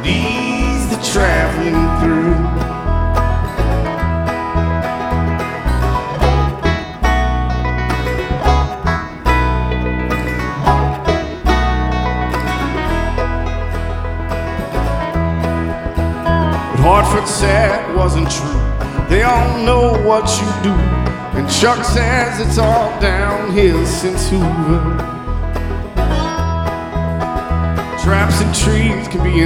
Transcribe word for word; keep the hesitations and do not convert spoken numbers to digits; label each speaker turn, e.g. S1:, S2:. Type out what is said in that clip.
S1: ease the traveling through. But Hartford said it wasn't true. They all know what you do, and Chuck says it's all downhill since Hoover. Traps and trees can be